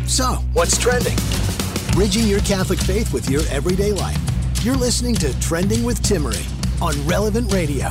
So, what's trending? Bridging your Catholic faith with your everyday life. You're listening to Trending with Timmerie on Relevant Radio.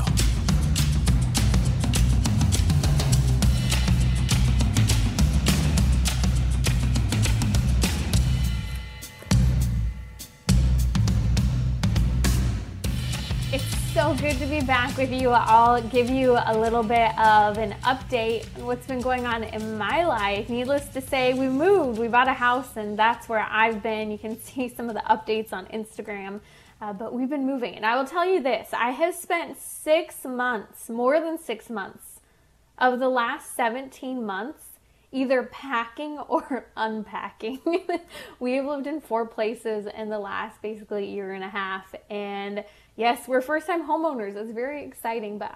So good to be back with you. I'll give you a little bit of an update on what's been going on in my life. Needless to say, we moved. We bought a house, and that's where I've been. You can see some of the updates on Instagram, but we've been moving. And I will tell you this, I have spent 6 months, more than 6 months, of the last 17 months either packing or unpacking. We've lived in 4 places in the last basically year and a half, and yes, we're first-time homeowners. It's very exciting, but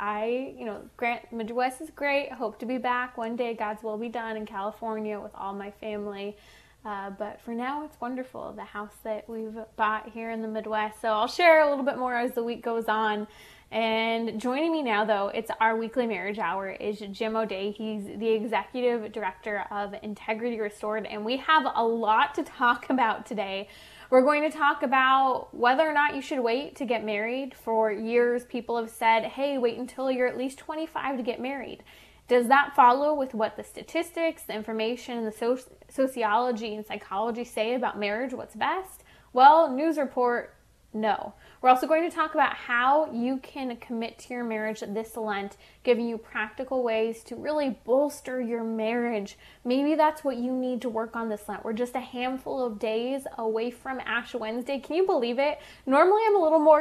Midwest is great. I hope to be back one day. God's will be done in California with all my family. But for now, it's wonderful, the house that we've bought here in the Midwest. So I'll share a little bit more as the week goes on. And joining me now, though, it's our weekly marriage hour, is Jim O'Day. He's the executive director of Integrity Restored, and we have a lot to talk about today. We're going to talk about whether or not you should wait to get married. For years, people have said, hey, wait until you're at least 25 to get married. Does that follow with what the statistics, the information, and the sociology and psychology say about marriage, what's best? Well, news report, no. We're also going to talk about how you can commit to your marriage this Lent, giving you practical ways to really bolster your marriage. Maybe that's what you need to work on this Lent. We're just a handful of days away from Ash Wednesday. Can you believe it? Normally I'm a little more,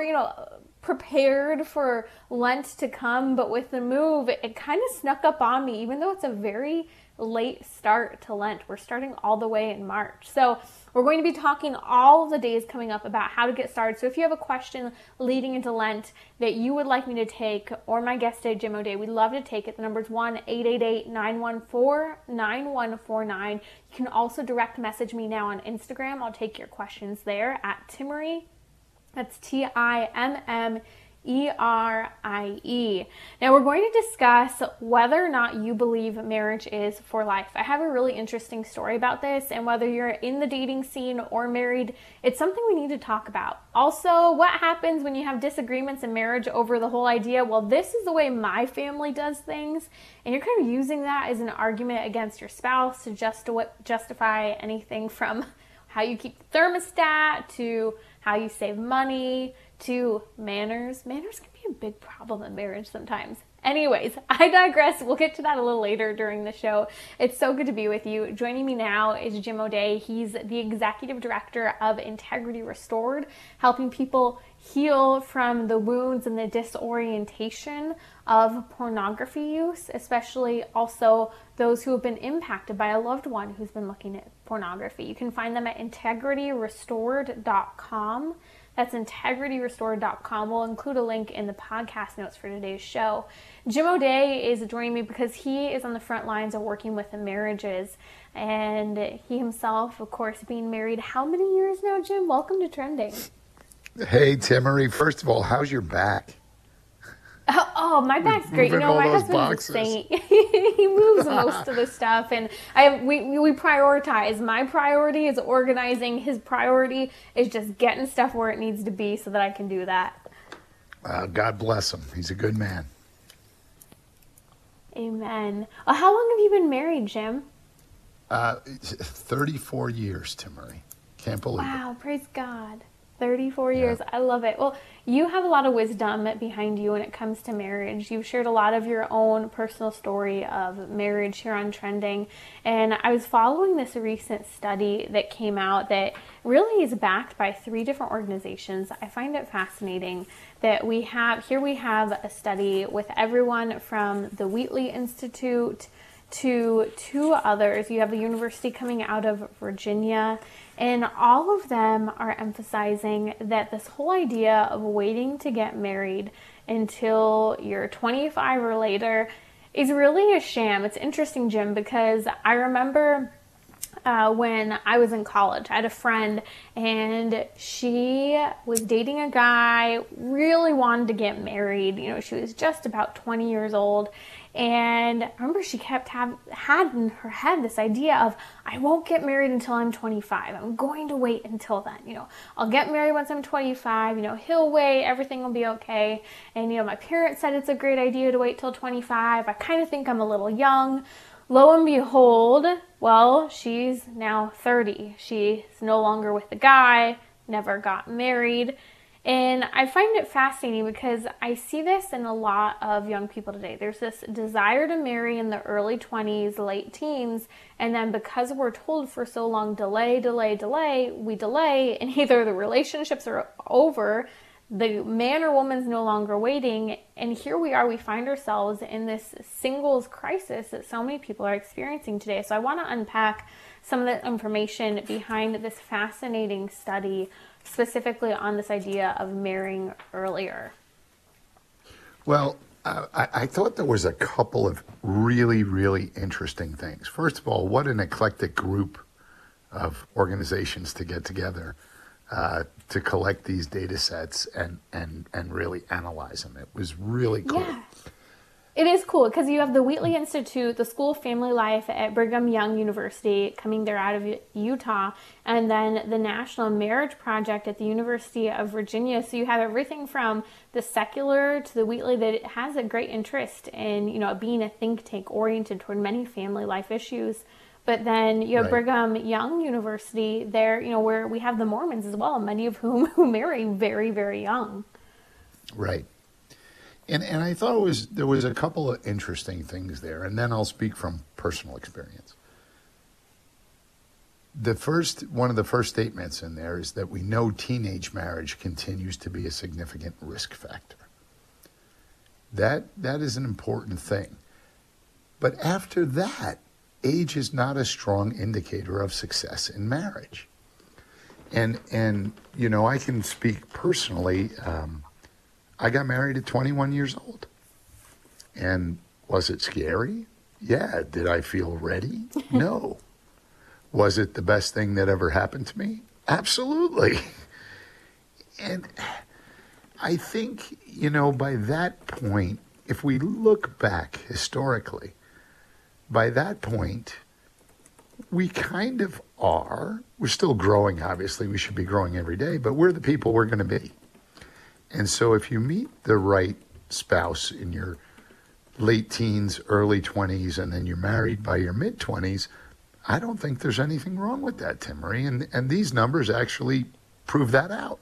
prepared for Lent to come, but with the move, it kind of snuck up on me, even though it's a very late start to Lent. We're starting all the way in March. So we're going to be talking all of the days coming up about how to get started. So if you have a question leading into Lent that you would like me to take, or my guest today, Jim O'Day, we'd love to take it. The number's 1-888-914-9149. You can also direct message me now on Instagram. I'll take your questions there at Timmerie. That's TIMMERIE. Now we're going to discuss whether or not you believe marriage is for life. I have a really interesting story about this, and whether you're in the dating scene or married, it's something we need to talk about. Also, what happens when you have disagreements in marriage over the whole idea, well, this is the way my family does things, and you're kind of using that as an argument against your spouse to justify anything from how you keep the thermostat to how you save money to manners. Manners can be a big problem in marriage sometimes. Anyways, I digress. We'll get to that a little later during the show. It's so good to be with you. Joining me now is Jim O'Day. He's the executive director of Integrity Restored, helping people heal from the wounds and the disorientation of pornography use, especially also those who have been impacted by a loved one who's been looking at pornography. You can find them at integrityrestored.com. That's integrityrestored.com. We'll include a link in the podcast notes for today's show. Jim O'Day is joining me because he is on the front lines of working with the marriages. And he himself, of course, being married how many years now, Jim? Welcome to Trending. Hey, Timmerie. First of all, how's your back? Oh, my back's great. My husband's a saint. He moves most of the stuff, and we prioritize. My priority is organizing. His priority is just getting stuff where it needs to be so that I can do that. God bless him. He's a good man. Amen. How long have you been married, Jim? 34 years, Timmerie. Can't believe it. Wow, praise God. 34 years. I love it. Well, you have a lot of wisdom behind you when it comes to marriage. You've shared a lot of your own personal story of marriage here on Trending. And I was following this recent study that came out that really is backed by 3 different organizations. I find it fascinating that we have a study with everyone from the Wheatley Institute to 2 others. You have the university coming out of Virginia, and all of them are emphasizing that this whole idea of waiting to get married until you're 25 or later is really a sham. It's interesting, Jim, because I remember when I was in college, I had a friend and she was dating a guy, really wanted to get married. She was just about 20 years old. And I remember she kept had in her head this idea of, I won't get married until I'm 25. I'm going to wait until then. I'll get married once I'm 25. He'll wait. Everything will be okay. And, my parents said it's a great idea to wait till 25. I kind of think I'm a little young. Lo and behold, well, she's now 30. She's no longer with the guy, never got married. And I find it fascinating because I see this in a lot of young people today. There's this desire to marry in the early 20s, late teens, and then because we're told for so long, delay, we delay, and either the relationships are over, the man or woman's no longer waiting, and here we are, we find ourselves in this singles crisis that so many people are experiencing today. So I want to unpack some of the information behind this fascinating study, specifically on this idea of marrying earlier. Well, I thought there was a couple of really, really interesting things. First of all, what an eclectic group of organizations to get together to collect these data sets and really analyze them. It was really cool. Yeah. It is cool because you have the Wheatley Institute, the School of Family Life at Brigham Young University, coming there out of Utah, and then the National Marriage Project at the University of Virginia. So you have everything from the secular to the Wheatley that has a great interest in, being a think tank oriented toward many family life issues. But then you have Brigham Young University there, where we have the Mormons as well, many of whom who marry very, very young. Right. And I thought there was a couple of interesting things there, and then I'll speak from personal experience. One of the first statements in there is that we know teenage marriage continues to be a significant risk factor. That is an important thing. But after that, age is not a strong indicator of success in marriage. And I can speak personally. I got married at 21 years old. And was it scary? Yeah. Did I feel ready? No. Was it the best thing that ever happened to me? Absolutely. And I think, by that point, if we look back historically, by that point, we kind of are. We're still growing, obviously. We should be growing every day, but we're the people we're going to be. And so if you meet the right spouse in your late teens, early 20s, and then you're married by your mid-20s, I don't think there's anything wrong with that, Timmerie. And these numbers actually prove that out.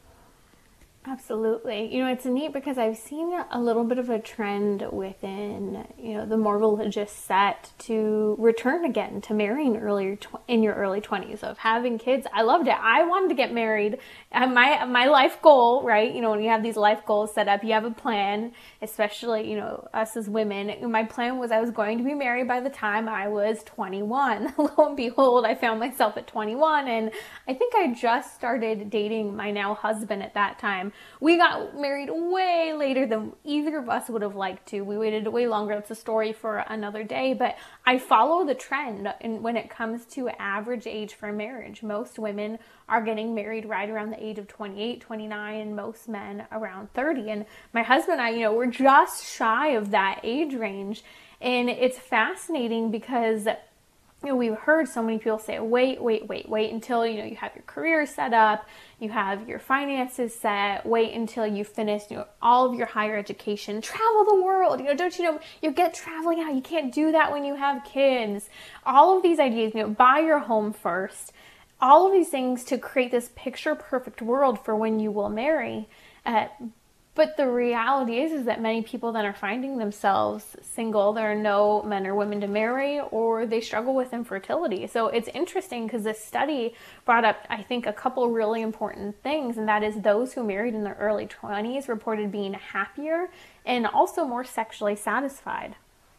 Absolutely. It's neat because I've seen a little bit of a trend within, the more religious set to return again to marrying earlier in your early 20s, of having kids. I loved it. I wanted to get married. My life goal, right? When you have these life goals set up, you have a plan, especially, us as women. My plan was I was going to be married by the time I was 21. Lo and behold, I found myself at 21, and I think I just started dating my now husband at that time. We got married way later than either of us would have liked to. We waited way longer. That's a story for another day. But I follow the trend when it comes to average age for marriage. Most women are getting married right around the age of 28, 29, and most men around 30. And my husband and I, we're just shy of that age range. And it's fascinating because we've heard so many people say, wait until, you have your career set up, you have your finances set, wait until you finish, all of your higher education, travel the world, don't you get traveling out, you can't do that when you have kids. All of these ideas, buy your home first, all of these things to create this picture perfect world for when you will marry. But the reality is that many people then are finding themselves single. There are no men or women to marry, or they struggle with infertility. So it's interesting because this study brought up, I think, a couple really important things, and that is those who married in their early 20s reported being happier and also more sexually satisfied.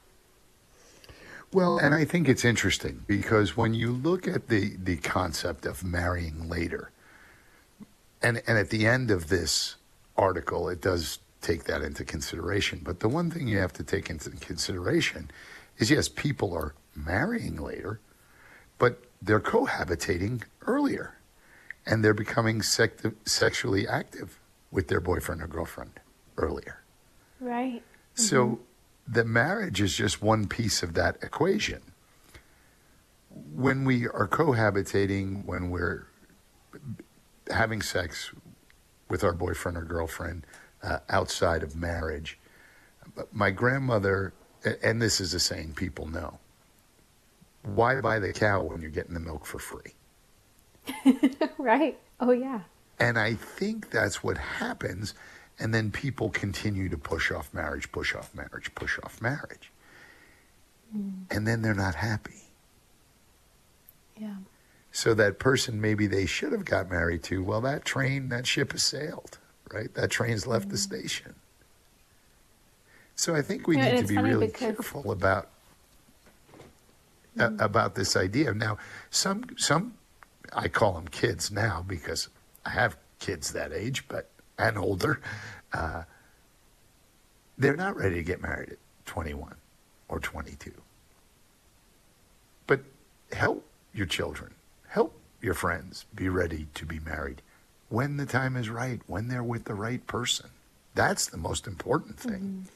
Well, and I think it's interesting because when you look at the concept of marrying later, and at the end of this article, it does take that into consideration. But the one thing you have to take into consideration is, yes, people are marrying later, but they're cohabitating earlier, and they're becoming sexually active with their boyfriend or girlfriend earlier. Right. So the marriage is just one piece of that equation. When we are cohabitating, when we're having sex with our boyfriend or girlfriend outside of marriage, my grandmother, and this is a saying people know, why buy the cow when you're getting the milk for free? Right. Oh, yeah. And I think that's what happens. And then people continue to push off marriage, push off marriage, push off marriage. And then they're not happy. Yeah. So that person maybe they should have got married to, well, that ship has sailed, right? That train's left the station. So I think we need to be really careful about this idea. Now, some I call them kids now because I have kids that age, and older. They're not ready to get married at 21 or 22. But help your children, help your friends be ready to be married when the time is right, when they're with the right person. That's the most important thing.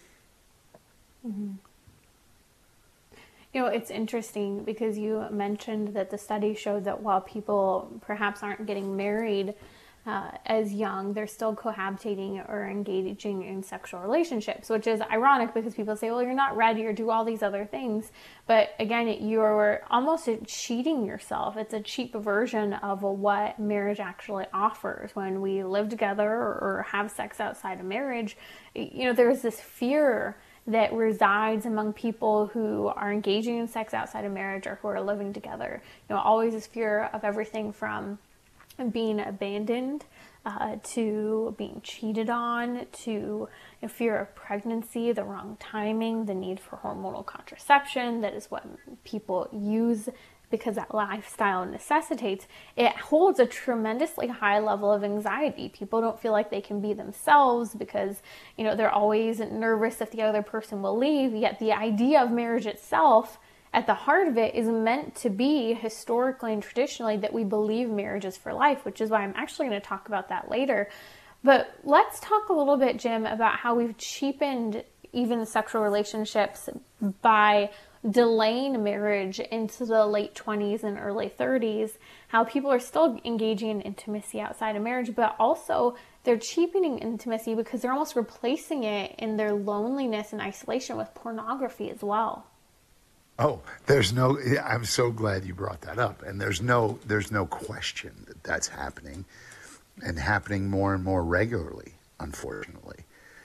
You know, it's interesting because you mentioned that the study showed that while people perhaps aren't getting married as young, they're still cohabitating or engaging in sexual relationships, which is ironic because people say, well, you're not ready or do all these other things. But again, you're almost cheating yourself. It's a cheap version of what marriage actually offers. When we live together or have sex outside of marriage, you know, there's this fear that resides among people who are engaging in sex outside of marriage or who are living together. You know, always this fear of everything from being abandoned to being cheated on, to fear of pregnancy, the wrong timing, the need for hormonal contraception. That is what people use because that lifestyle necessitates. It holds a tremendously high level of anxiety. People don't feel like they can be themselves because, you know, they're always nervous if the other person will leave. Yet the idea of marriage itself, at the heart of it, is meant to be historically and traditionally that we believe marriage is for life, which is why I'm actually going to talk about that later. But let's talk a little bit, Jim, about how we've cheapened even sexual relationships by delaying marriage into the late 20s and early 30s, how people are still engaging in intimacy outside of marriage, but also they're cheapening intimacy because they're almost replacing it in their loneliness and isolation with pornography as well. Oh, I'm so glad you brought that up. And there's no question that that's happening and happening more and more regularly, unfortunately.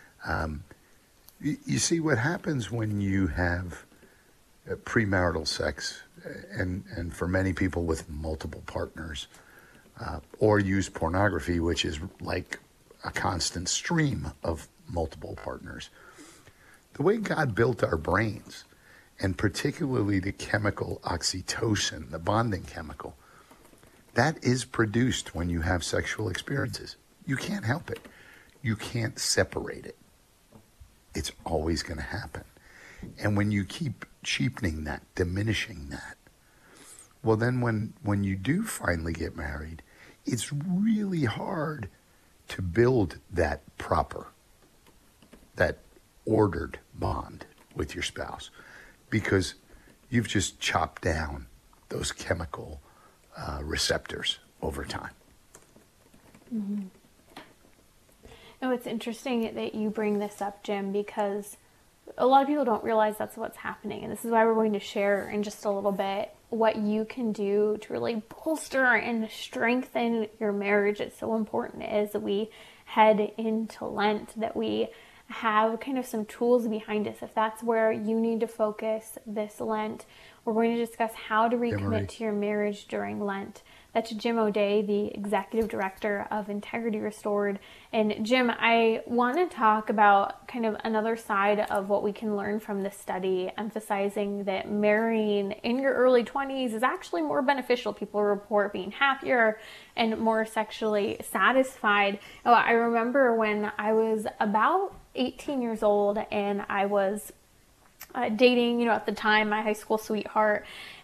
You see what happens when you have premarital sex, and for many people with multiple partners, or use pornography, which is like a constant stream of multiple partners. The way God built our brains, and particularly the chemical oxytocin, the bonding chemical, that is produced when you have sexual experiences. You can't help it. You can't separate it. It's always going to happen. And when you keep cheapening that, diminishing that, well, then when you do finally get married, it's really hard to build that proper, that ordered bond with your spouse, because you've just chopped down those chemical receptors over time. Mm-hmm. No, it's interesting that you bring this up, Jim, because a lot of people don't realize that's what's happening. And this is why we're going to share in just a little bit what you can do to really bolster and strengthen your marriage. It's so important as we head into Lent that we have kind of some tools behind us. If that's where you need to focus this Lent, we're going to discuss how to recommit to your marriage during Lent. That's Jim O'Day, the Executive Director of Integrity Restored. And Jim, I want to talk about kind of another side of what we can learn from this study, emphasizing that marrying in your early 20s is actually more beneficial. People report being happier and more sexually satisfied. Oh, I remember when I was about 18 years old and I was dating, at the time, my high school sweetheart.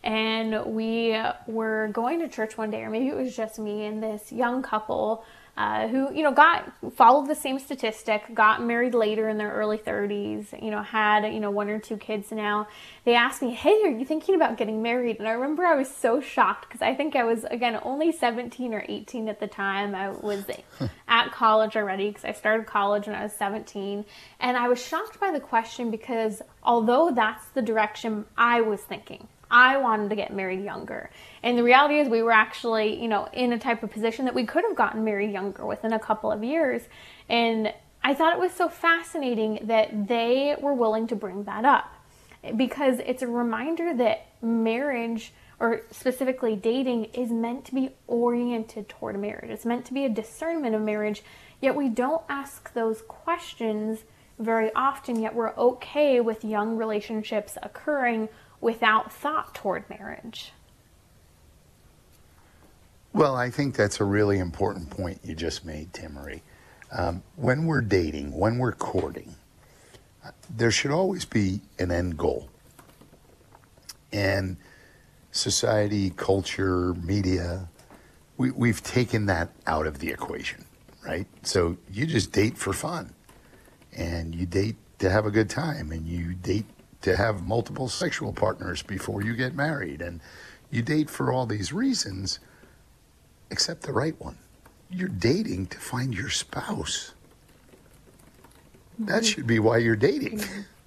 And we were going to church one day, or maybe it was just me and this young couple who, followed the same statistic, got married later in their early 30s, had, one or two kids now. They asked me, hey, are you thinking about getting married? And I remember I was so shocked because I think I was, again, only 17 or 18 at the time. I was at college already because I started college when I was 17. And I was shocked by the question because although that's the direction I was thinking, I wanted to get married younger. And the reality is we were actually, in a type of position that we could have gotten married younger within a couple of years. And I thought it was so fascinating that they were willing to bring that up, because it's a reminder that marriage, or specifically dating, is meant to be oriented toward marriage. It's meant to be a discernment of marriage, yet we don't ask those questions very often, yet we're okay with young relationships occurring without thought toward marriage. Well, I think that's a really important point you just made, Timmerie. When we're dating, when we're courting, there should always be an end goal. And society, culture, media, we've taken that out of the equation, right? So you just date for fun, and you date to have a good time, and you date to have multiple sexual partners before you get married, and you date for all these reasons, except the right one. You're dating to find your spouse. That should be why you're dating.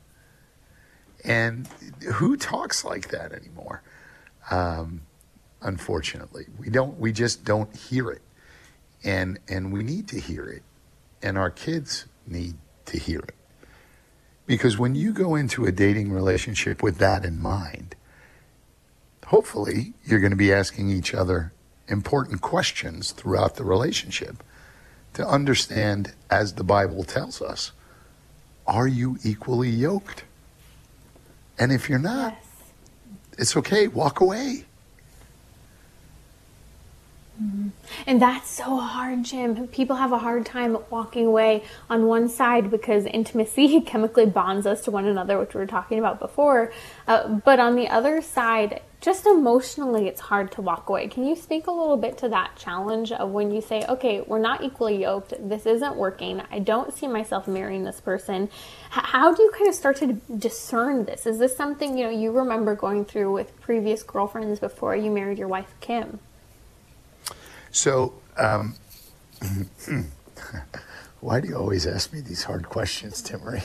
And who talks like that anymore? Unfortunately, we just don't hear it, and we need to hear it, and our kids need to hear it. Because when you go into a dating relationship with that in mind, hopefully you're going to be asking each other important questions throughout the relationship to understand, as the Bible tells us, are you equally yoked? And if you're not, Yes. It's okay, walk away. And that's so hard, Jim. People have a hard time walking away on one side because intimacy chemically bonds us to one another, which we were talking about before. But on the other side, just emotionally, it's hard to walk away. Can you speak a little bit to that challenge of when you say, okay, we're not equally yoked, this isn't working, I don't see myself marrying this person. How do you kind of start to discern this? Is this something, you remember going through with previous girlfriends before you married your wife, Kim? So, why do you always ask me these hard questions, Timmerie?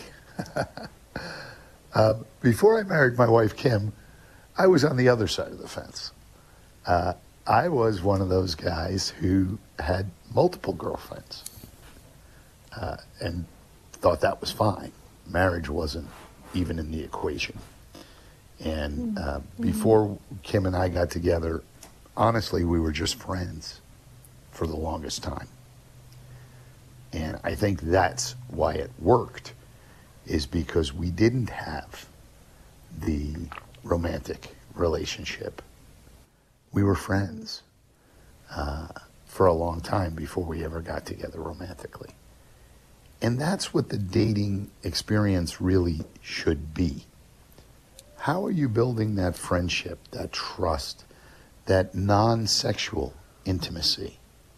Before I married my wife, Kim, I was on the other side of the fence. I was one of those guys who had multiple girlfriends and thought that was fine. Marriage wasn't even in the equation. And before Kim and I got together, honestly, we were just friends for the longest time. And I think that's why it worked, is because we didn't have the romantic relationship. We were friends for a long time before we ever got together romantically. And that's what the dating experience really should be. How are you building that friendship, that trust, that non-sexual intimacy?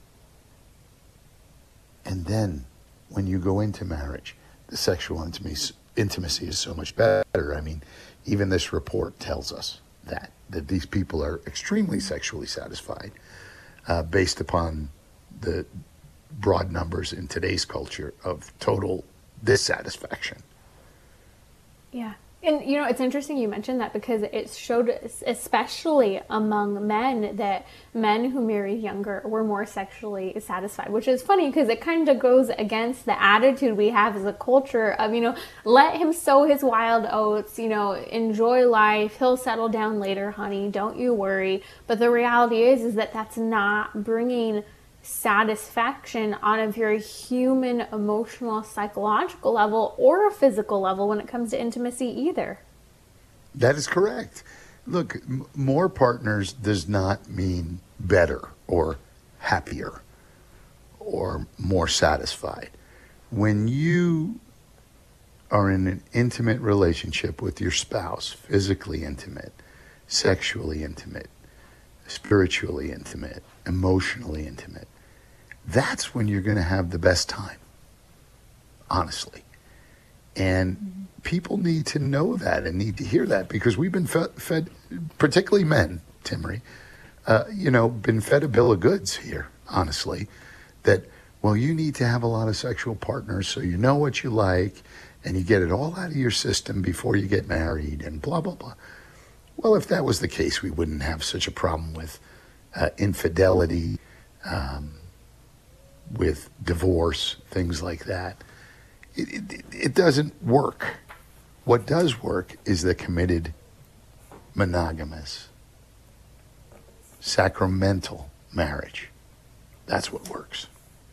And then when you go into marriage, the sexual intimacy is so much better. I mean, even this report tells us that these people are extremely sexually satisfied based upon the broad numbers in today's culture of total dissatisfaction. Yeah. And, it's interesting you mentioned that because it showed, especially among men, that men who married younger were more sexually satisfied, which is funny because it kind of goes against the attitude we have as a culture of, let him sow his wild oats, enjoy life. He'll settle down later, honey. Don't you worry. But the reality is that that's not bringing satisfaction on a very human, emotional, psychological level or a physical level when it comes to intimacy either. That is correct. Look, more partners does not mean better or happier or more satisfied. When you are in an intimate relationship with your spouse, physically intimate, sexually intimate, spiritually intimate, emotionally intimate, that's when you're going to have the best time, honestly. And people need to know that and need to hear that, because we've been fed, particularly men, Timmerie, been fed a bill of goods here, honestly, that, well, you need to have a lot of sexual partners so you know what you like and you get it all out of your system before you get married and blah, blah, blah. Well, if that was the case, we wouldn't have such a problem with infidelity, with divorce, things like that. It doesn't work. What does work is the committed, monogamous, sacramental marriage. That's what works.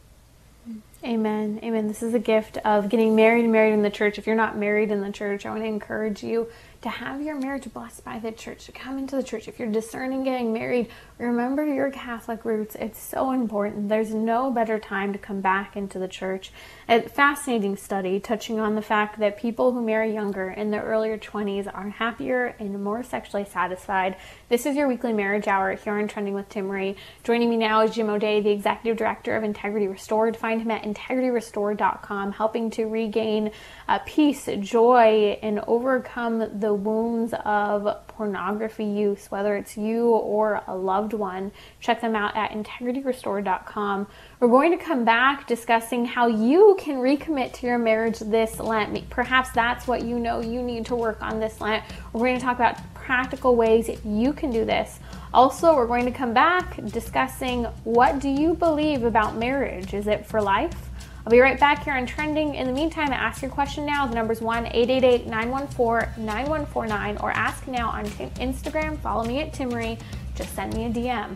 Amen. Amen. This is a gift of getting married in the church. If you're not married in the church, I want to encourage you to have your marriage blessed by the church, to come into the church. If you're discerning getting married, remember your Catholic roots. It's so important. There's no better time to come back into the church. A fascinating study touching on the fact that people who marry younger, in their earlier 20s, are happier and more sexually satisfied. This is your weekly marriage hour here on Trending with Timmerie. Joining me now is Jim O'Day, the Executive Director of Integrity Restored. Find him at integrityrestored.com, helping to regain peace, joy, and overcome the wounds of pornography use, whether it's you or a loved one. Check them out at integrityrestored.com. We're going to come back discussing how you can recommit to your marriage this Lent. Perhaps that's what you know you need to work on this Lent. We're going to talk about practical ways you can do this. Also, we're going to come back discussing, what do you believe about marriage? Is it for life? I'll be right back here on Trending. In the meantime, ask your question now. The number's 1-888-914-9149, or ask now on Instagram. Follow me at Timmerie. Just send me a DM.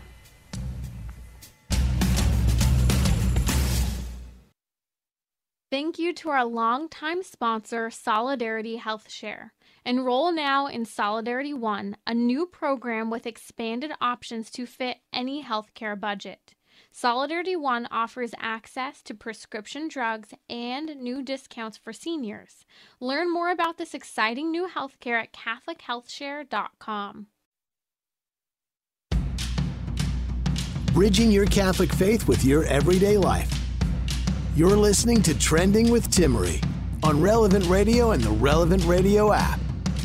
Thank you to our longtime sponsor, Solidarity Health Share. Enroll now in Solidarity One, a new program with expanded options to fit any healthcare budget. Solidarity One offers access to prescription drugs and new discounts for seniors. Learn more about this exciting new healthcare at CatholicHealthShare.com. Bridging your Catholic faith with your everyday life. You're listening to Trending with Timmerie on Relevant Radio and the Relevant Radio app.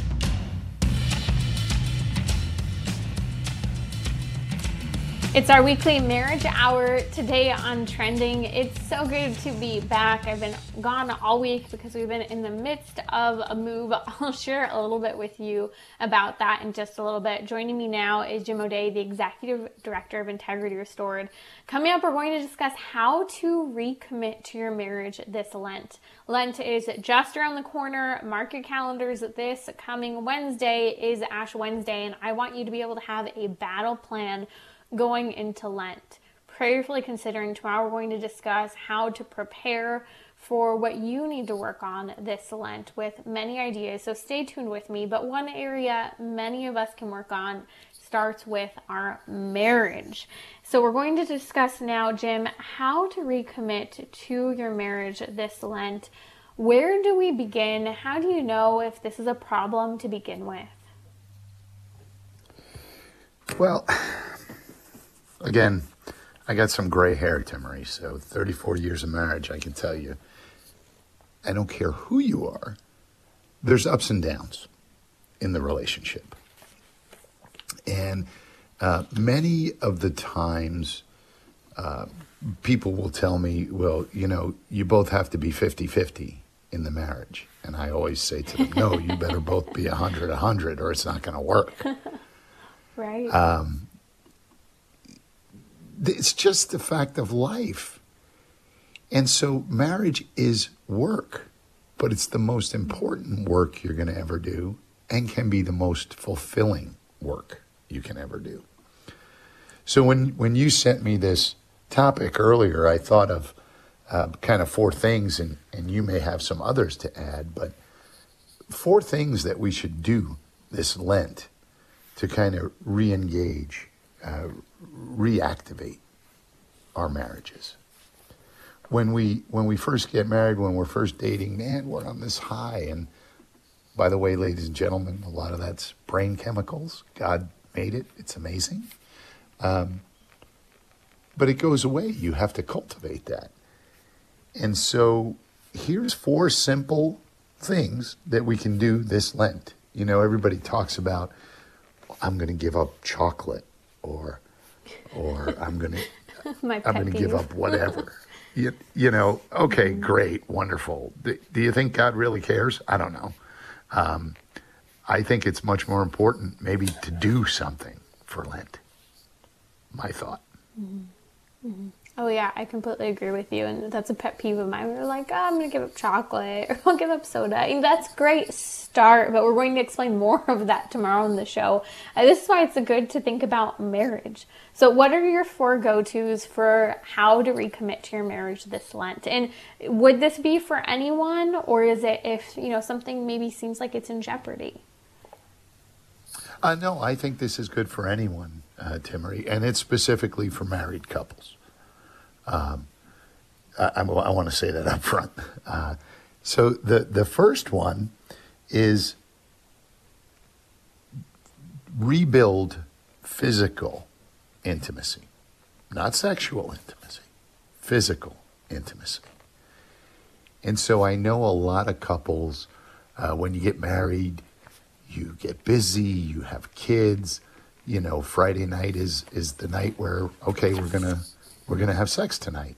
It's our weekly marriage hour today on Trending. It's so good to be back. I've been gone all week because we've been in the midst of a move. I'll share a little bit with you about that in just a little bit. Joining me now is Jim O'Day, the Executive Director of Integrity Restored. Coming up, we're going to discuss how to recommit to your marriage this Lent. Lent is just around the corner. Mark your calendars. This coming Wednesday is Ash Wednesday, and I want you to be able to have a battle plan going into Lent. Prayerfully considering, tomorrow we're going to discuss how to prepare for what you need to work on this Lent with many ideas. So stay tuned with me. But one area many of us can work on starts with our marriage. So we're going to discuss now, Jim, how to recommit to your marriage this Lent. Where do we begin? How do you know if this is a problem to begin with? Well, again, I got some gray hair, Timmerie, so 34 years of marriage, I can tell you, I don't care who you are, there's ups and downs in the relationship. And many of the times, people will tell me, well, you both have to be 50-50 in the marriage. And I always say to them, no, you better both be 100-100 or it's not going to work. Right. It's just the fact of life. And so marriage is work, but it's the most important work you're going to ever do and can be the most fulfilling work you can ever do. So when you sent me this topic earlier, I thought of kind of 4 things, and you may have some others to add, but 4 things that we should do this Lent to kind of re-engage, reactivate our marriages. When we first get married, when we're first dating, man, we're on this high, and By the way, ladies and gentlemen, a lot of that's brain chemicals. God made it. It's amazing. But it goes away. You have to cultivate that. And so here's 4 simple things that we can do this Lent. You know, everybody talks about, I'm going to give up chocolate, or I'm going to give up whatever. You know, okay, great, wonderful. Do you think God really cares? I don't know. I think it's much more important maybe to do something for Lent. My thought. Mm-hmm. Mm-hmm. Oh yeah, I completely agree with you, and that's a pet peeve of mine. We're like, oh, I'm going to give up chocolate, or I'll give up soda. And that's a great start, but we're going to explain more of that tomorrow in the show. This is why it's good to think about marriage. So what are your 4 go-tos for how to recommit to your marriage this Lent? And would this be for anyone, or is it if, you know, something maybe seems like it's in jeopardy? No, I think this is good for anyone, Timmery, and it's specifically for married couples. I want to say that up front. So the first one is rebuild physical intimacy, not sexual intimacy, physical intimacy. And so I know a lot of couples, when you get married, you get busy, you have kids, you know, Friday night is the night where, okay, we're gonna have sex tonight.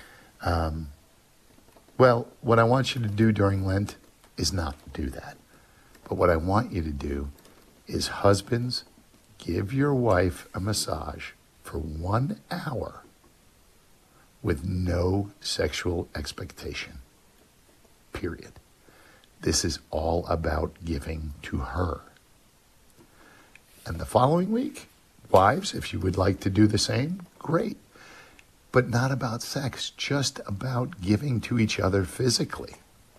Well, what I want you to do during Lent is not do that. But what I want you to do is, husbands, give your wife a massage for 1 hour with no sexual expectation. Period. This is all about giving to her. And the following week, wives, if you would like to do the same, great. But not about sex, just about giving to each other physically.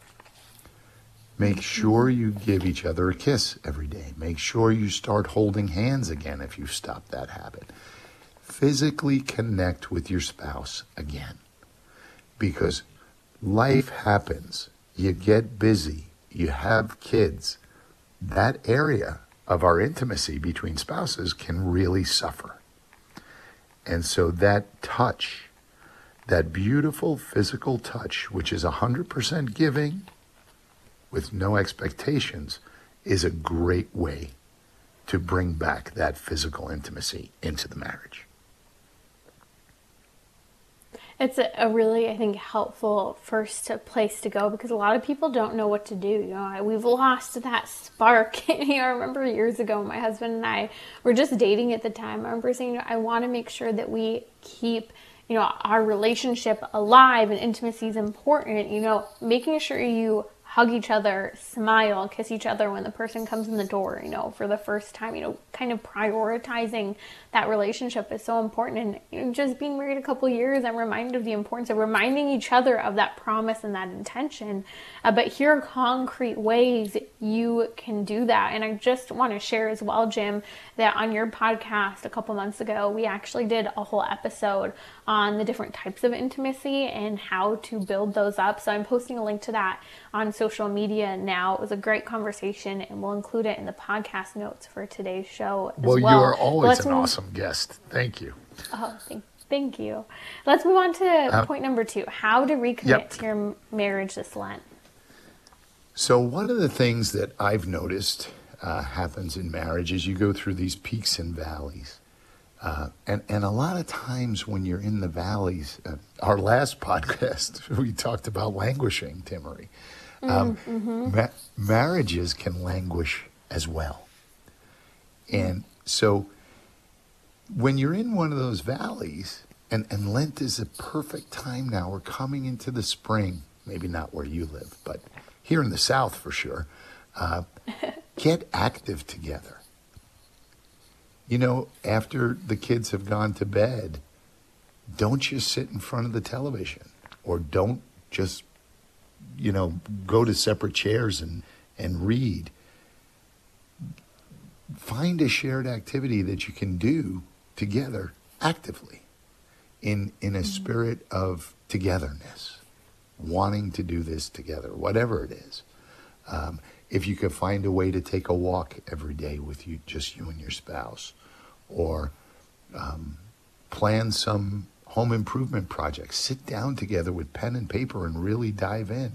Make sure you give each other a kiss every day. Make sure you start holding hands again if you've stopped that habit. Physically connect with your spouse again. Because life happens. You get busy. You have kids. That area of our intimacy between spouses can really suffer. And so that touch, that beautiful physical touch, which is 100% giving with no expectations, is a great way to bring back that physical intimacy into the marriage. It's a really, I think, helpful first place to go, because a lot of people don't know what to do. You know, we've lost that spark. You know, I remember years ago, my husband and I were just dating at the time. I remember saying, you know, I want to make sure that we keep, you know, our relationship alive, and intimacy is important. You know, making sure you hug each other, smile, kiss each other when the person comes in the door, you know, for the first time, you know, kind of prioritizing that relationship is so important. And you know, just being married a couple of years, I'm reminded of the importance of reminding each other of that promise and that intention. But here are concrete ways you can do that. And I just want to share as well, Jim, that on your podcast a couple months ago, we actually did a whole episode on the different types of intimacy and how to build those up. So I'm posting a link to that on social media now. It was a great conversation, and we'll include it in the podcast notes for today's show as well. Well, you are always an awesome guest. Thank you. Oh, thank you. Let's move on to point number 2, how to recommit to your marriage this Lent. So one of the things that I've noticed happens in marriage is you go through these peaks and valleys. And a lot of times when you're in the valleys, our last podcast, we talked about languishing, Timmery. Marriages can languish as well. And so when you're in one of those valleys, and Lent is a perfect time now, we're coming into the spring, maybe not where you live, but here in the South for sure, get active together. You know, after the kids have gone to bed, don't just sit in front of the television, or don't just, you know, go to separate chairs and read. Find a shared activity that you can do together actively in a spirit of togetherness, wanting to do this together, whatever it is. if you could find a way to take a walk every day with you, just you and your spouse, or plan some home improvement projects. Sit down together with pen and paper and really dive in.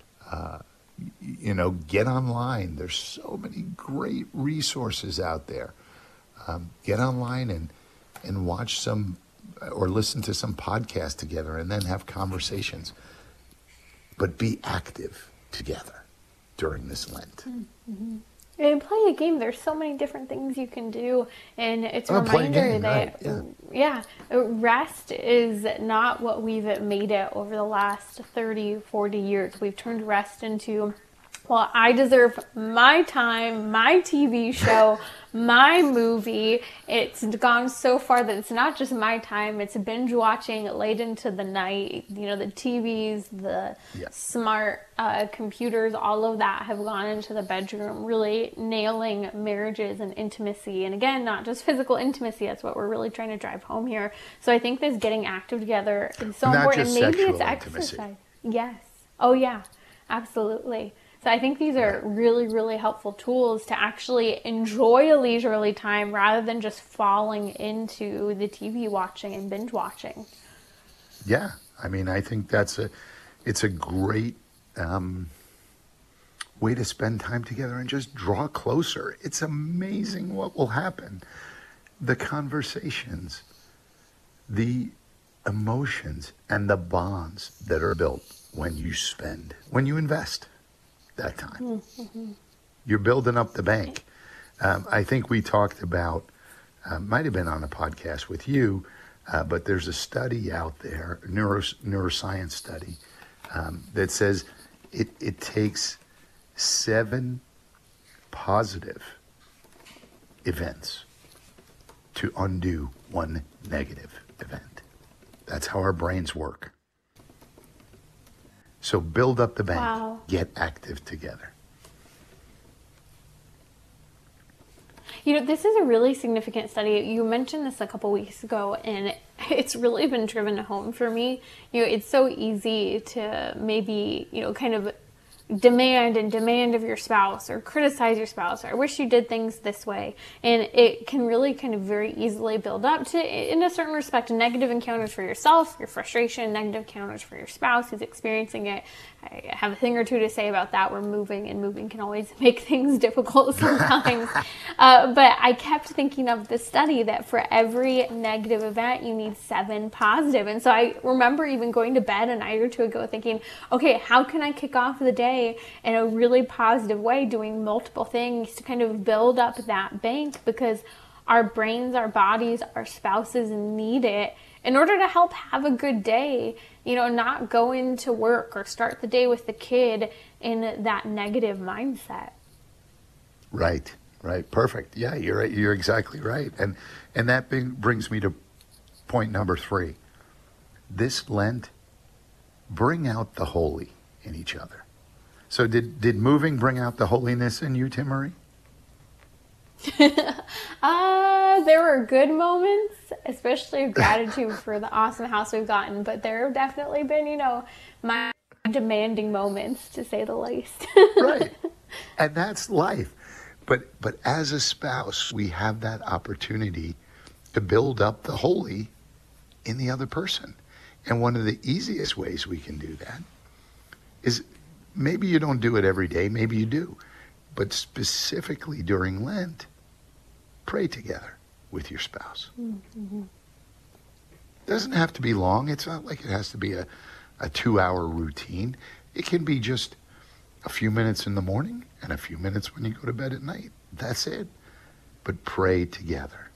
Get online. There's so many great resources out there. Get online and watch some or listen to some podcast together and then have conversations. But be active together during this Lent. Mm-hmm. And play a game. There's so many different things you can do. And it's a play a reminder game, that, right, rest is not what we've made it over the last 30, 40 years. We've turned rest into, well, I deserve my time, my TV show, my movie. It's gone so far that it's not just my time. It's binge watching late into the night. The TVs, the smart computers, all of that have gone into the bedroom, really nailing marriages and intimacy. And again, not just physical intimacy. That's what we're really trying to drive home here. So I think this getting active together is so not important. Just and maybe it's intimacy. exercise. Yes. Oh yeah, absolutely. So I think these are really, really helpful tools to actually enjoy a leisurely time rather than just falling into the TV watching and binge watching. Yeah, I think it's a great way to spend time together and just draw closer. It's amazing what will happen. The conversations, the emotions, and the bonds that are built when you invest that time. Mm-hmm. You're building up the bank. I think we talked about, might have been on a podcast with you, but there's a study out there, neuroscience study, that says it takes 7 positive events to undo 1 negative event. That's how our brains work. So build up the bank. Wow. Get active together. This is a really significant study. You mentioned this a couple weeks ago, and it's really been driven home for me. It's so easy to maybe, kind of demand of your spouse or criticize your spouse, or I wish you did things this way. And it can really kind of very easily build up to, in a certain respect, negative encounters for yourself, your frustration, negative encounters for your spouse who's experiencing it. I have a thing or two to say about that. We're moving, and moving can always make things difficult sometimes. But I kept thinking of the study that for every negative event, you need 7 positive. And so I remember even going to bed a night or two ago thinking, okay, how can I kick off the day in a really positive way, doing multiple things to kind of build up that bank, because our brains, our bodies, our spouses need it in order to help have a good day, not go into work or start the day with the kid in that negative mindset. Right. Perfect. Yeah, you're right. You're exactly right. And that brings me to point number 3. This Lent, bring out the holy in each other. So did moving bring out the holiness in you, Timmerie? There were good moments, especially gratitude for the awesome house we've gotten, but there have definitely been, my demanding moments, to say the least. Right. And that's life. But as a spouse, we have that opportunity to build up the holy in the other person. And one of the easiest ways we can do that is, maybe you don't do it every day, maybe you do, but specifically during Lent, pray together with your spouse. Mm-hmm. Doesn't have to be long. It's not like it has to be a 2-hour routine. It can be just a few minutes in the morning and a few minutes when you go to bed at night. That's it. But pray together.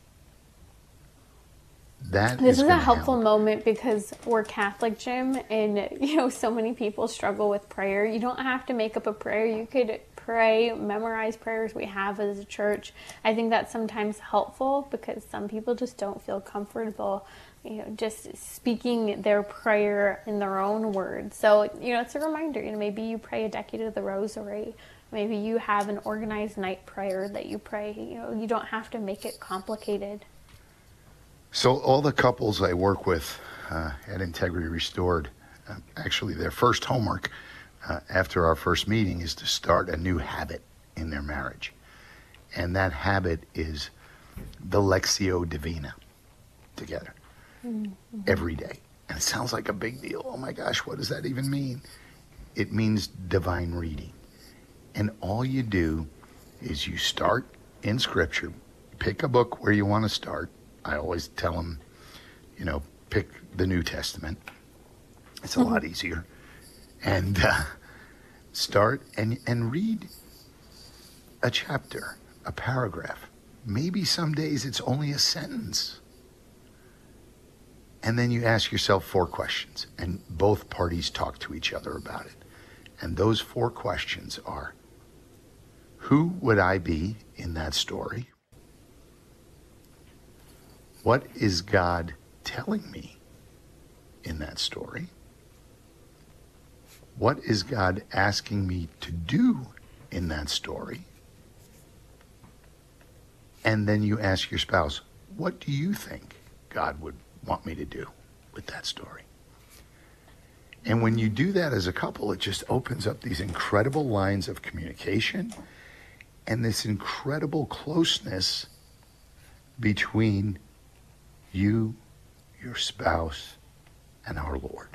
This is a helpful moment because we're Catholic, Jim, and so many people struggle with prayer. You don't have to make up a prayer. You could pray, memorize prayers we have as a church. I think that's sometimes helpful because some people just don't feel comfortable, just speaking their prayer in their own words. So, it's a reminder. Maybe you pray a decade of the Rosary. Maybe you have an organized night prayer that you pray. You don't have to make it complicated. So all the couples I work with at Integrity Restored, actually their first homework after our first meeting is to start a new habit in their marriage. And that habit is the Lectio Divina together every day. And it sounds like a big deal. Oh my gosh, what does that even mean? It means divine reading. And all you do is you start in Scripture, pick a book where you want to start. I always tell them, pick the New Testament. It's a lot easier. And start and read a chapter, a paragraph. Maybe some days it's only a sentence. And then you ask yourself 4 questions, and both parties talk to each other about it. And those 4 questions are, who would I be in that story? What is God telling me in that story? What is God asking me to do in that story? And then you ask your spouse, what do you think God would want me to do with that story? And when you do that as a couple, it just opens up these incredible lines of communication and this incredible closeness between you, your spouse, and our Lord.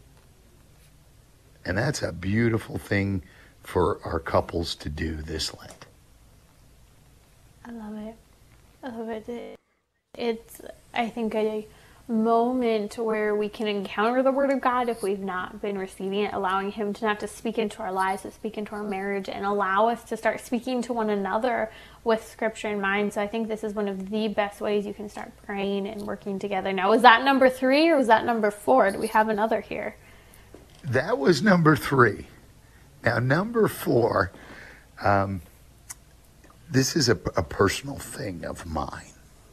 And that's a beautiful thing for our couples to do this Lent. I love it. I love it. It's, I think, a moment where we can encounter the Word of God if we've not been receiving it, allowing Him to not to speak into our lives, but speak into our marriage, and allow us to start speaking to one another with Scripture in mind. So I think this is one of the best ways you can start praying and working together. Now, was that number 3 or was that number 4? Do we have another here? That was number 3. Now, number 4, this is a personal thing of mine.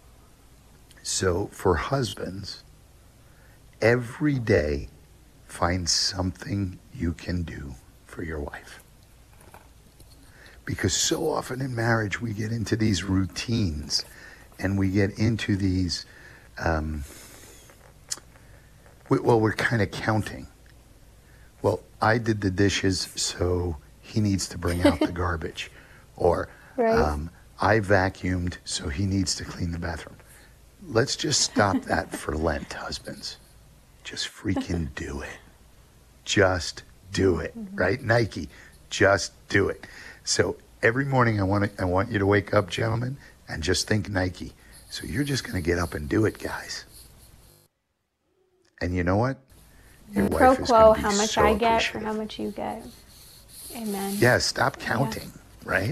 So for husbands, every day find something you can do for your wife. Because so often in marriage we get into these routines and we get into these, we're kind of counting. Well, I did the dishes, so he needs to bring out the garbage. Or Right. I vacuumed, so he needs to clean the bathroom. Let's just stop that for Lent, husbands. Just freaking do it. Just do it, right? Nike, just do it. So every morning I want you to wake up, gentlemen, and just think Nike. So you're just going to get up and do it, guys. And you know what? Your Pro wife is quo, going to be how much so I get for appreciative. how much you get. Amen. Yeah, stop counting, right?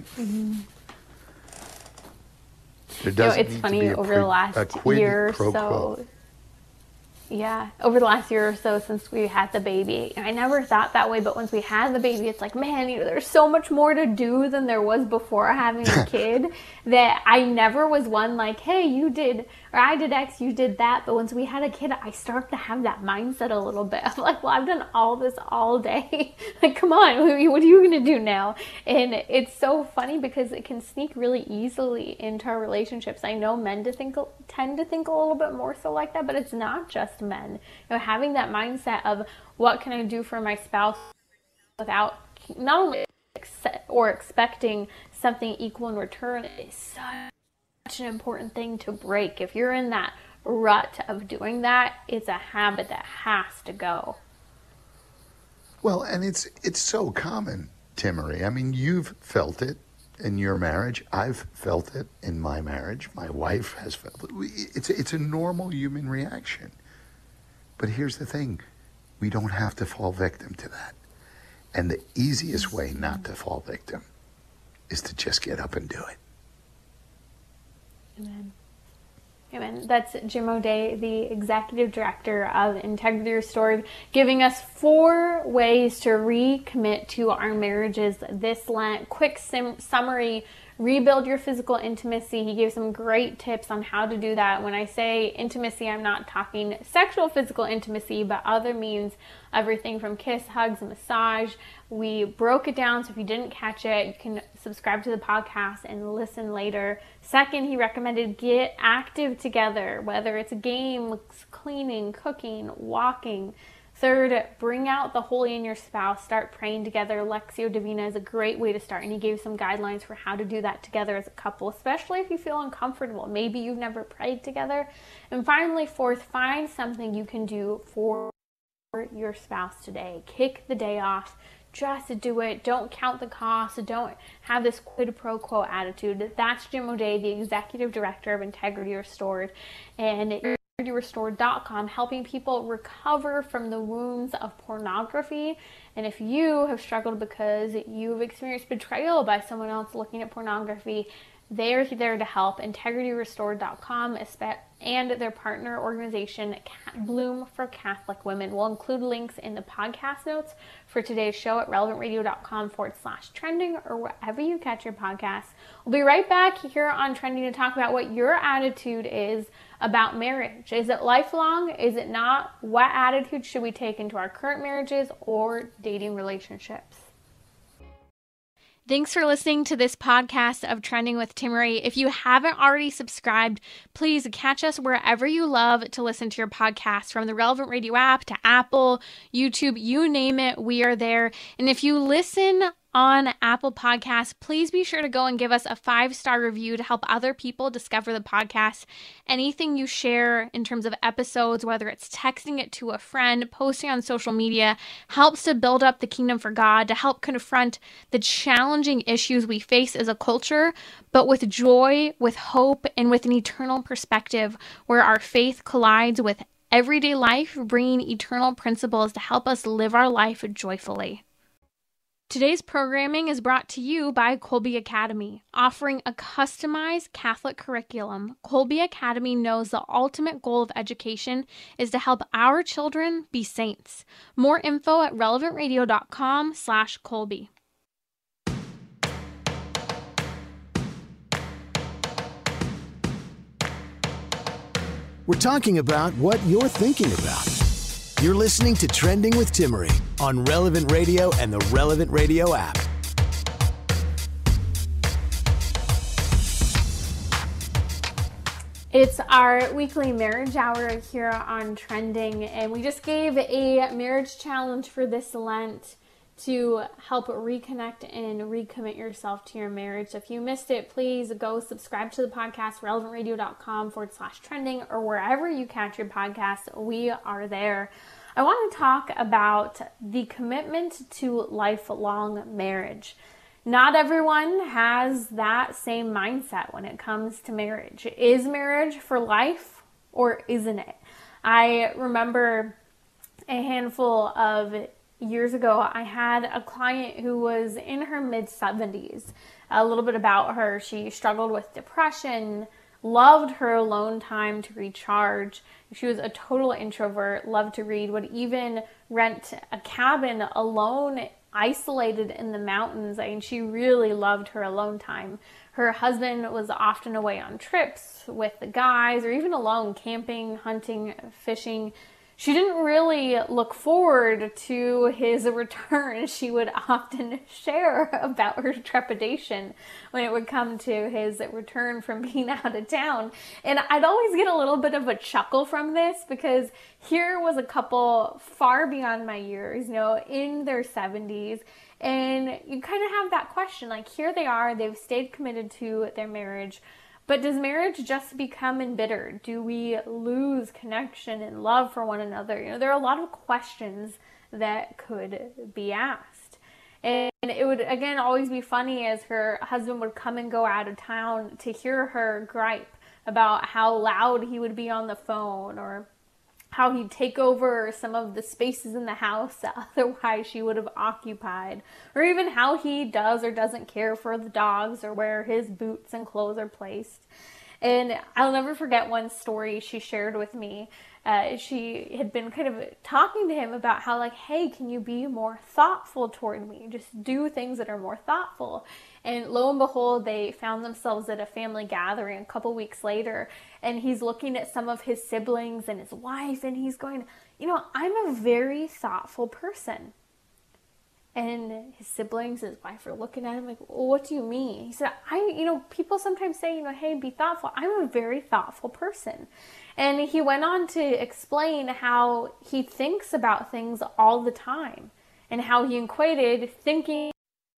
There You know, doesn't it's need to funny, be a over the last quid year or pro so, quo. yeah, over the last year or so since we had the baby, I never thought that way, but once we had the baby, it's like, man, there's so much more to do than there was before having a kid, that I never was one like, hey, you did, or I did X, you did that, but once we had a kid, I started to have that mindset a little bit. I'm like, well, I've done all this all day. Like, come on, what are you going to do now? And it's so funny because it can sneak really easily into our relationships. I know men tend to think a little bit more so like that, but it's not just men. Having that mindset of what can I do for my spouse without not only expecting something equal in return is such an important thing to break. If you're in that rut of doing that, it's a habit that has to go. Well, and it's so common, Timmery. I mean, you've felt it in your marriage. I've felt it in my marriage. My wife has felt it. It's a normal human reaction. But here's the thing. We don't have to fall victim to that. And the easiest way not to fall victim is to just get up and do it. Amen. Amen. That's Jim O'Day, the executive director of Integrity Restored, giving us 4 ways to recommit to our marriages this Lent. Quick summary: rebuild your physical intimacy. He gave some great tips on how to do that. When I say intimacy, I'm not talking sexual physical intimacy, but other means, everything from kiss, hugs, massage. We broke it down, so if you didn't catch it, you can subscribe to the podcast and listen later. Second, he recommended get active together, whether it's games, cleaning, cooking, walking, Third, bring out the holy in your spouse. Start praying together. Lectio Divina is a great way to start, and he gave some guidelines for how to do that together as a couple, especially if you feel uncomfortable. Maybe you've never prayed together. And finally, fourth, find something you can do for your spouse today. Kick the day off. Just do it. Don't count the cost. Don't have this quid pro quo attitude. That's Jim O'Day, the executive director of Integrity Restored, and IntegrityRestored.com, helping people recover from the wounds of pornography. And if you have struggled because you've experienced betrayal by someone else looking at pornography, they're there to help. IntegrityRestored.com and their partner organization, Bloom for Catholic Women. We'll include links in the podcast notes for today's show at relevantradio.com/trending or wherever you catch your podcasts. We'll be right back here on Trending to talk about what your attitude is about marriage. Is it lifelong? Is it not? What attitude should we take into our current marriages or dating relationships? Thanks for listening to this podcast of Trending with Timmerie. If you haven't already subscribed, please catch us wherever you love to listen to your podcast, from the Relevant Radio app to Apple, YouTube, you name it, we are there. And if you listen on Apple Podcasts, please be sure to go and give us a 5-star review to help other people discover the podcast. Anything you share in terms of episodes, whether it's texting it to a friend, posting on social media, helps to build up the kingdom for God, to help confront the challenging issues we face as a culture, but with joy, with hope, and with an eternal perspective where our faith collides with everyday life, bringing eternal principles to help us live our life joyfully. Today's programming is brought to you by Kolbe Academy. Offering a customized Catholic curriculum, Kolbe Academy knows the ultimate goal of education is to help our children be saints. More info at relevantradio.com/Kolbe. We're talking about what you're thinking about. You're listening to Trending with Timmerie on Relevant Radio and the Relevant Radio app. It's our weekly marriage hour here on Trending, and we just gave a marriage challenge for this Lent to help reconnect and recommit yourself to your marriage. If you missed it, please go subscribe to the podcast, relevantradio.com/trending, or wherever you catch your podcasts. We are there. I want to talk about the commitment to lifelong marriage. Not everyone has that same mindset when it comes to marriage. Is marriage for life or isn't it? I remember a handful of years ago, I had a client who was in her mid-70s. A little bit about her: she struggled with depression, loved her alone time to recharge. She was a total introvert, loved to read, would even rent a cabin alone, isolated in the mountains. I mean, she really loved her alone time. Her husband was often away on trips with the guys, or even alone, camping, hunting, fishing. She didn't really look forward to his return. She would often share about her trepidation when it would come to his return from being out of town. And I'd always get a little bit of a chuckle from this, because here was a couple far beyond my years, in their 70s. And you kind of have that question, like, here they are, they've stayed committed to their marriage. But does marriage just become embittered? Do we lose connection and love for one another? There are a lot of questions that could be asked. And it would, again, always be funny as her husband would come and go out of town to hear her gripe about how loud he would be on the phone, or how he'd take over some of the spaces in the house that otherwise she would have occupied, or even how he does or doesn't care for the dogs or where his boots and clothes are placed. And I'll never forget one story she shared with me. She had been kind of talking to him about how, like, hey, can you be more thoughtful toward me? Just do things that are more thoughtful. And lo and behold, they found themselves at a family gathering a couple weeks later, and he's looking at some of his siblings and his wife, and he's going, I'm a very thoughtful person. And his siblings, his wife are looking at him like, well, what do you mean? He said, people sometimes say, hey, be thoughtful. I'm a very thoughtful person. And he went on to explain how he thinks about things all the time and how he equated thinking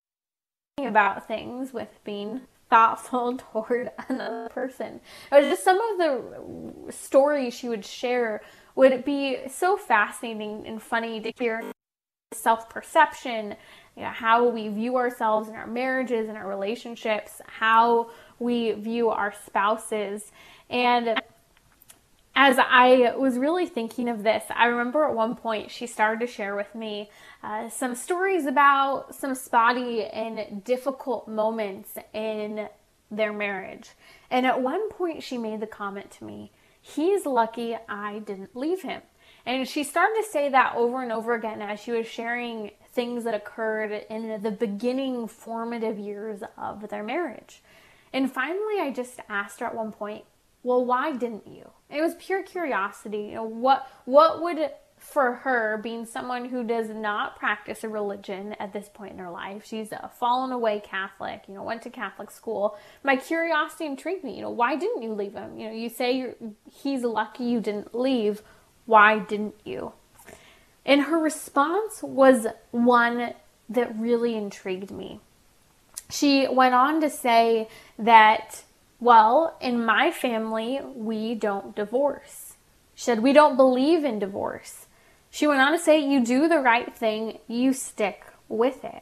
about things with being thoughtful toward another person. It was just some of the stories she would share would be so fascinating and funny to hear. Self-perception, how we view ourselves in our marriages and our relationships, how we view our spouses. And as I was really thinking of this, I remember at one point she started to share with me some stories about some spotty and difficult moments in their marriage. And at one point she made the comment to me, he's lucky I didn't leave him. And she started to say that over and over again as she was sharing things that occurred in the beginning formative years of their marriage. And finally, I just asked her at one point, well, why didn't you? It was pure curiosity. What would, for her, being someone who does not practice a religion at this point in her life, she's a fallen away Catholic, went to Catholic school. My curiosity intrigued me. Why didn't you leave him? You say he's lucky you didn't leave. Why didn't you? And her response was one that really intrigued me. She went on to say that, well, in my family, we don't divorce. She said, we don't believe in divorce. She went on to say, you do the right thing, you stick with it.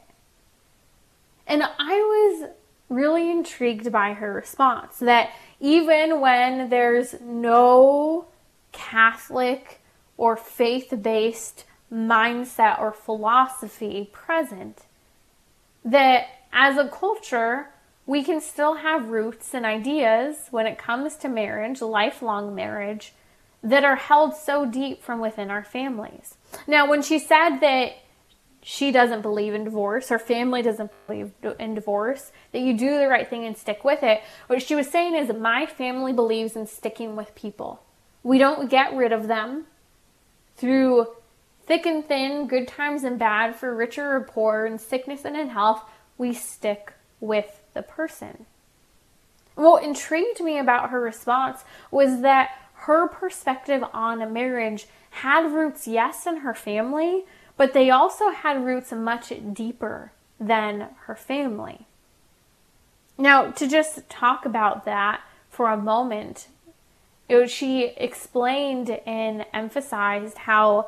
And I was really intrigued by her response, that even when there's no Catholic or faith-based mindset or philosophy present, that as a culture, we can still have roots and ideas when it comes to marriage, lifelong marriage, that are held so deep from within our families. Now, when she said that she doesn't believe in divorce, her family doesn't believe in divorce, that you do the right thing and stick with it, what she was saying is, my family believes in sticking with people. We don't get rid of them. Through thick and thin, good times and bad, for richer or poor, in sickness and in health, we stick with the person. What intrigued me about her response was that her perspective on a marriage had roots, yes, in her family, but they also had roots much deeper than her family. Now, to just talk about that for a moment, she explained and emphasized how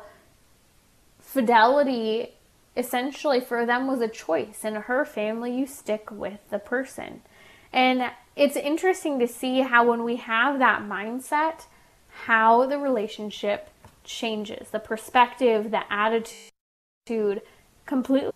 fidelity essentially for them was a choice. In her family, you stick with the person. And it's interesting to see how when we have that mindset, how the relationship changes. The perspective, the attitude completely.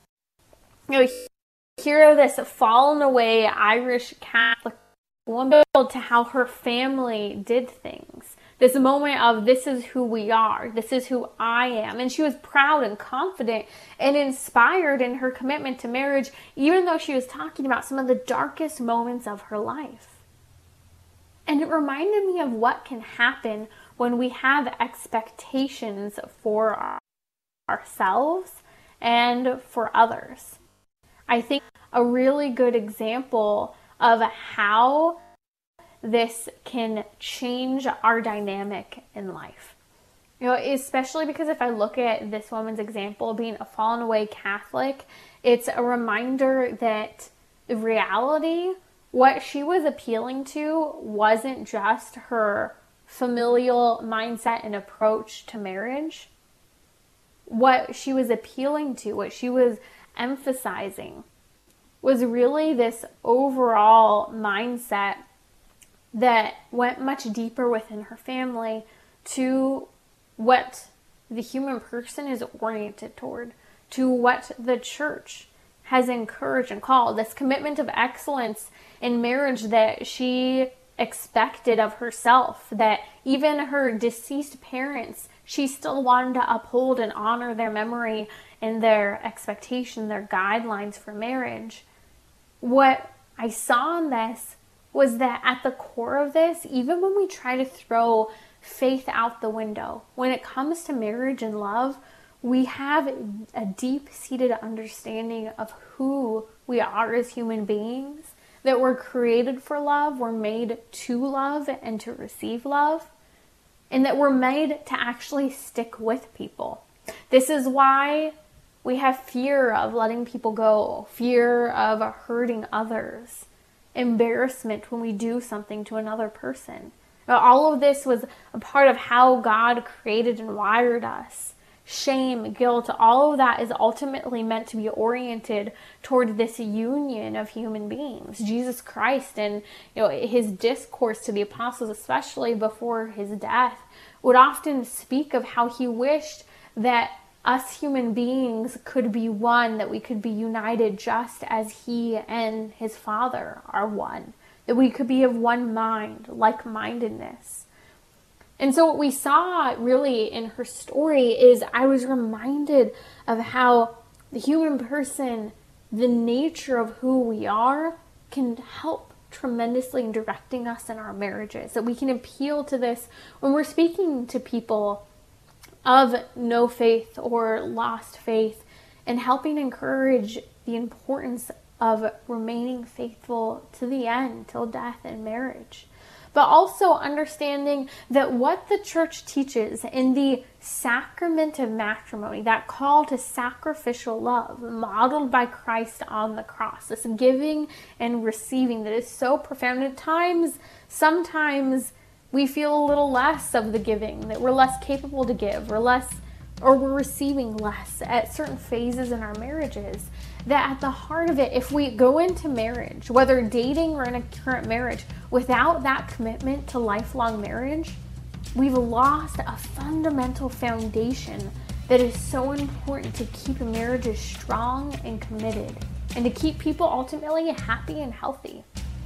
Hear this fallen away Irish Catholic woman to how her family did things. This moment of, this is who we are, this is who I am. And she was proud and confident and inspired in her commitment to marriage, even though she was talking about some of the darkest moments of her life. And it reminded me of what can happen when we have expectations for ourselves and for others. I think a really good example of how this can change our dynamic in life. Especially because if I look at this woman's example being a fallen away Catholic, it's a reminder that the reality, what she was appealing to wasn't just her familial mindset and approach to marriage. What she was appealing to, what she was emphasizing, was really this overall mindset that went much deeper within her family to what the human person is oriented toward, to what the church has encouraged and called, this commitment of excellence in marriage that she expected of herself, that even her deceased parents, she still wanted to uphold and honor their memory and their expectation, their guidelines for marriage. What I saw in this was that at the core of this, even when we try to throw faith out the window, when it comes to marriage and love, we have a deep-seated understanding of who we are as human beings, that we're created for love, we're made to love and to receive love, and that we're made to actually stick with people. This is why we have fear of letting people go, fear of hurting others, embarrassment when we do something to another person. All of this was a part of how God created and wired us. Shame, guilt, all of that is ultimately meant to be oriented toward this union of human beings. Jesus Christ, and his discourse to the apostles, especially before his death, would often speak of how he wished that us human beings could be one, that we could be united just as he and his Father are one, that we could be of one mind, like-mindedness. And so what we saw really in her story is I was reminded of how the human person, the nature of who we are, can help tremendously in directing us in our marriages. That we can appeal to this when we're speaking to people of no faith or lost faith, and helping encourage the importance of remaining faithful to the end, till death in marriage. But also understanding that what the church teaches in the sacrament of matrimony, that call to sacrificial love modeled by Christ on the cross, this giving and receiving that is so profound. At times, sometimes we feel a little less of the giving, that we're less capable to give, or we're receiving less at certain phases in our marriages. That at the heart of it, if we go into marriage, whether dating or in a current marriage, without that commitment to lifelong marriage, we've lost a fundamental foundation that is so important to keep marriages strong and committed, and to keep people ultimately happy and healthy.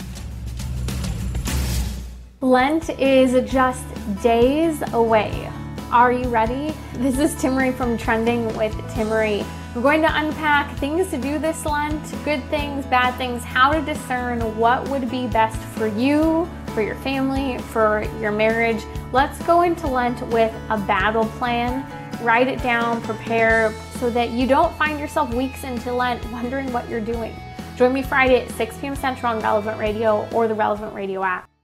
Lent is just days away. Are you ready? This is Timmerie from Trending with Timmerie. We're going to unpack things to do this Lent, good things, bad things, how to discern what would be best for you, for your family, for your marriage. Let's go into Lent with a battle plan. Write it down, prepare, so that you don't find yourself weeks into Lent wondering what you're doing. Join me Friday at 6 p.m. Central on Relevant Radio or the Relevant Radio app.